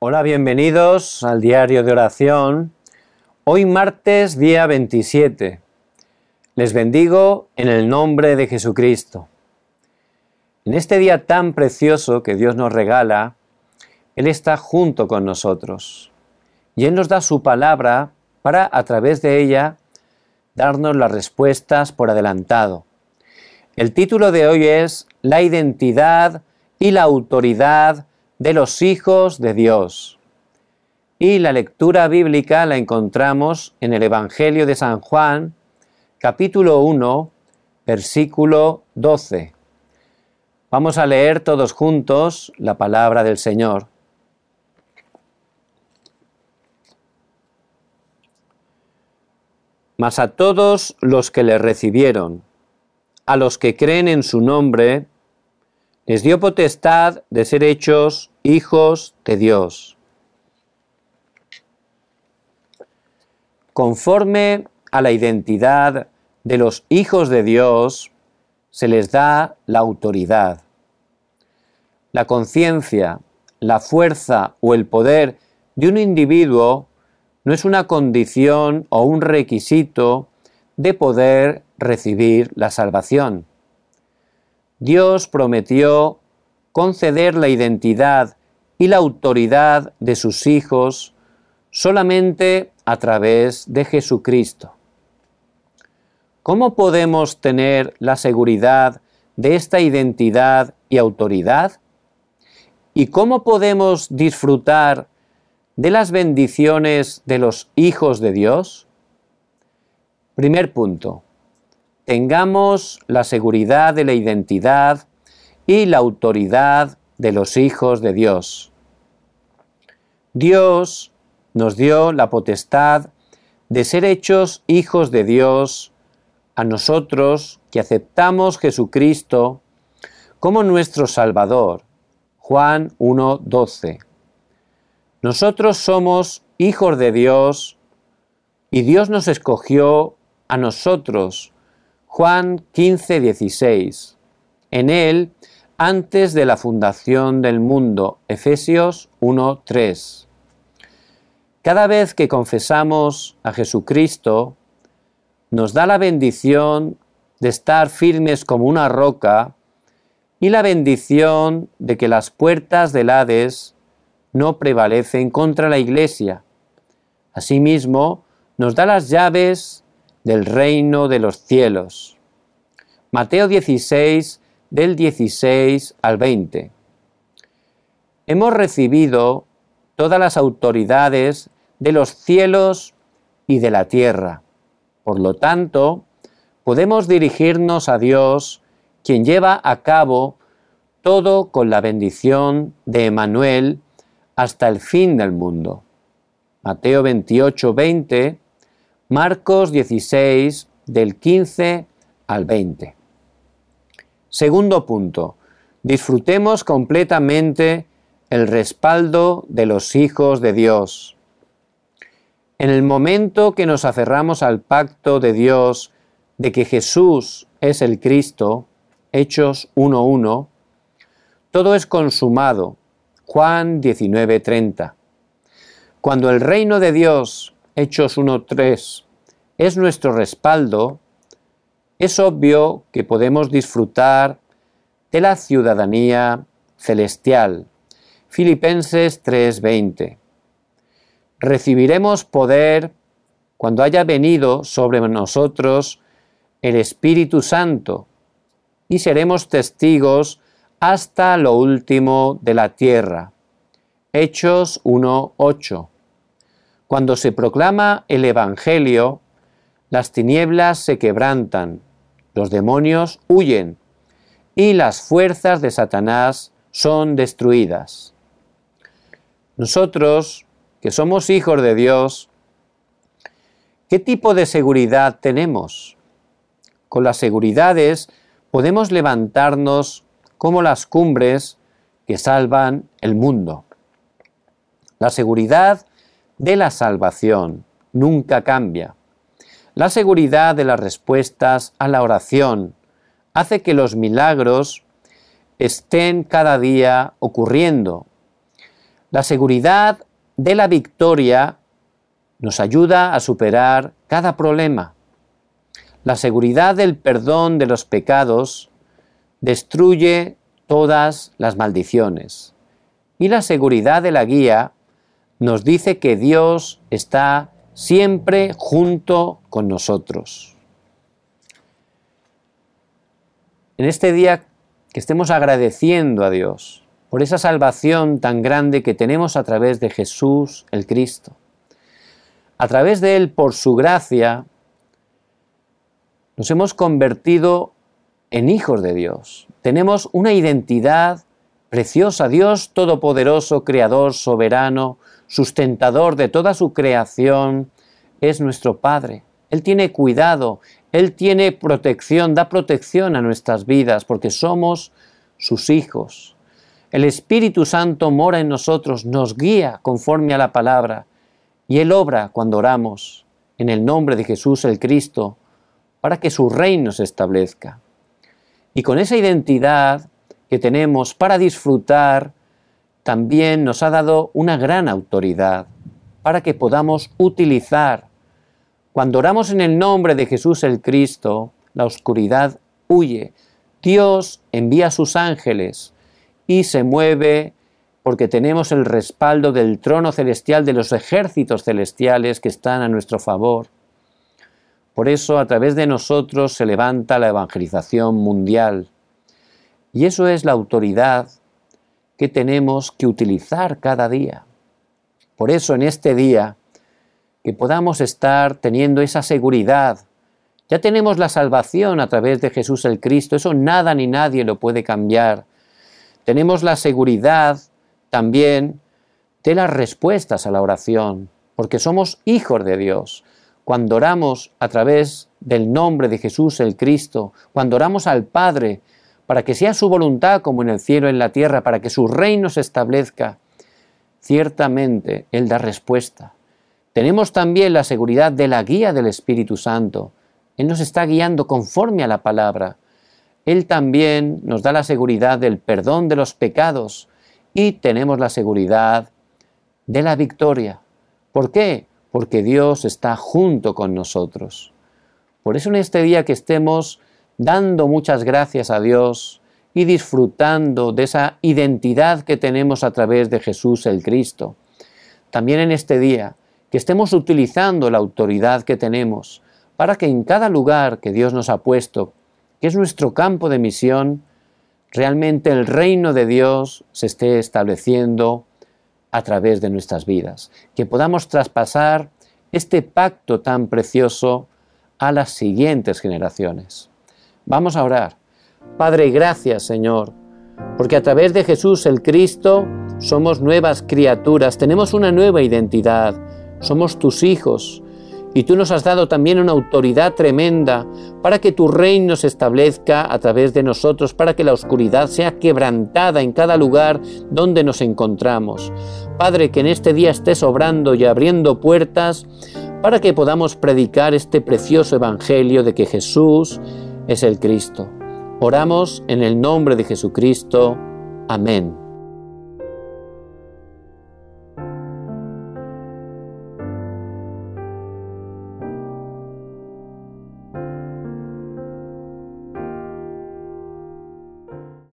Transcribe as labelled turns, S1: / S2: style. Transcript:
S1: Hola, bienvenidos al diario de oración. Hoy martes, día 27. Les bendigo en el nombre de Jesucristo. En este día tan precioso que Dios nos regala, Él está junto con nosotros. Y Él nos da su palabra para, a través de ella, darnos las respuestas por adelantado. El título de hoy es La identidad y la autoridad de los hijos de Dios. Y la lectura bíblica la encontramos en el Evangelio de San Juan, capítulo 1, versículo 12. Vamos a leer todos juntos la palabra del Señor. Mas a todos los que le recibieron, a los que creen en su nombre, les dio potestad de ser hechos hijos de Dios. Conforme a la identidad de los hijos de Dios, se les da la autoridad. La conciencia, la fuerza o el poder de un individuo no es una condición o un requisito de poder recibir la salvación. Dios prometió conceder la identidad y la autoridad de sus hijos solamente a través de Jesucristo. ¿Cómo podemos tener la seguridad de esta identidad y autoridad? ¿Y cómo podemos disfrutar de las bendiciones de los hijos de Dios? Primer punto. Tengamos la seguridad de la identidad y la autoridad de los hijos de Dios. Dios nos dio la potestad de ser hechos hijos de Dios a nosotros que aceptamos Jesucristo como nuestro Salvador. Juan 1:12. Nosotros somos hijos de Dios y Dios nos escogió a nosotros. Juan 15:16. En Él, antes de la fundación del mundo. Efesios 1:3. Cada vez que confesamos a Jesucristo, nos da la bendición de estar firmes como una roca y la bendición de que las puertas del Hades no prevalecen contra la Iglesia. Asimismo, nos da las llaves del reino de los cielos. Mateo 16, del 16 al 20. Hemos recibido todas las autoridades de los cielos y de la tierra. Por lo tanto, podemos dirigirnos a Dios, quien lleva a cabo todo con la bendición de Emmanuel hasta el fin del mundo. Mateo 28, 20, Marcos 16, del 15 al 20. Segundo punto, disfrutemos completamente el respaldo de los hijos de Dios. En el momento que nos aferramos al pacto de Dios de que Jesús es el Cristo, Hechos 1:1, todo es consumado. Juan 19:30. Cuando el reino de Dios, Hechos 1:3, es nuestro respaldo, es obvio que podemos disfrutar de la ciudadanía celestial. Filipenses 3:20. Recibiremos poder cuando haya venido sobre nosotros el Espíritu Santo y seremos testigos hasta lo último de la tierra. Hechos 1:8. Cuando se proclama el Evangelio, las tinieblas se quebrantan, los demonios huyen y las fuerzas de Satanás son destruidas. Nosotros, que somos hijos de Dios, ¿qué tipo de seguridad tenemos? Con las seguridades podemos levantarnos como las cumbres que salvan el mundo. La seguridad de la salvación nunca cambia. La seguridad de las respuestas a la oración hace que los milagros estén cada día ocurriendo. La seguridad de la victoria nos ayuda a superar cada problema. La seguridad del perdón de los pecados destruye todas las maldiciones. Y la seguridad de la guía nos dice que Dios está siempre junto con nosotros. En este día que estemos agradeciendo a Dios por esa salvación tan grande que tenemos a través de Jesús el Cristo. A través de Él, por su gracia, nos hemos convertido en hijos de Dios. Tenemos una identidad preciosa. Dios Todopoderoso, Creador, Soberano, Sustentador de toda su creación, es nuestro Padre. Él tiene cuidado, Él tiene protección, da protección a nuestras vidas porque somos sus hijos. El Espíritu Santo mora en nosotros, nos guía conforme a la palabra y Él obra cuando oramos en el nombre de Jesús el Cristo para que su reino se establezca. Y con esa identidad que tenemos para disfrutar, también nos ha dado una gran autoridad para que podamos utilizar. Cuando oramos en el nombre de Jesús el Cristo, la oscuridad huye. Dios envía a sus ángeles y se mueve porque tenemos el respaldo del trono celestial, de los ejércitos celestiales que están a nuestro favor. Por eso, a través de nosotros se levanta la evangelización mundial. Y eso es la autoridad que tenemos que utilizar cada día. Por eso, en este día, que podamos estar teniendo esa seguridad. Ya tenemos la salvación a través de Jesús el Cristo. Eso nada ni nadie lo puede cambiar. Tenemos la seguridad también de las respuestas a la oración, porque somos hijos de Dios. Cuando oramos a través del nombre de Jesús el Cristo, cuando oramos al Padre, para que sea su voluntad como en el cielo y en la tierra, para que su reino se establezca, ciertamente Él da respuesta. Tenemos también la seguridad de la guía del Espíritu Santo. Él nos está guiando conforme a la palabra. Él también nos da la seguridad del perdón de los pecados y tenemos la seguridad de la victoria. ¿Por qué? Porque Dios está junto con nosotros. Por eso en este día que estemos dando muchas gracias a Dios y disfrutando de esa identidad que tenemos a través de Jesús el Cristo. También en este día que estemos utilizando la autoridad que tenemos para que en cada lugar que Dios nos ha puesto, que es nuestro campo de misión, realmente el reino de Dios se esté estableciendo a través de nuestras vidas. Que podamos traspasar este pacto tan precioso a las siguientes generaciones. Vamos a orar. Padre, gracias, Señor, porque a través de Jesús el Cristo somos nuevas criaturas, tenemos una nueva identidad, somos tus hijos. Y tú nos has dado también una autoridad tremenda para que tu reino se establezca a través de nosotros, para que la oscuridad sea quebrantada en cada lugar donde nos encontramos. Padre, que en este día estés obrando y abriendo puertas para que podamos predicar este precioso evangelio de que Jesús es el Cristo. Oramos en el nombre de Jesucristo. Amén.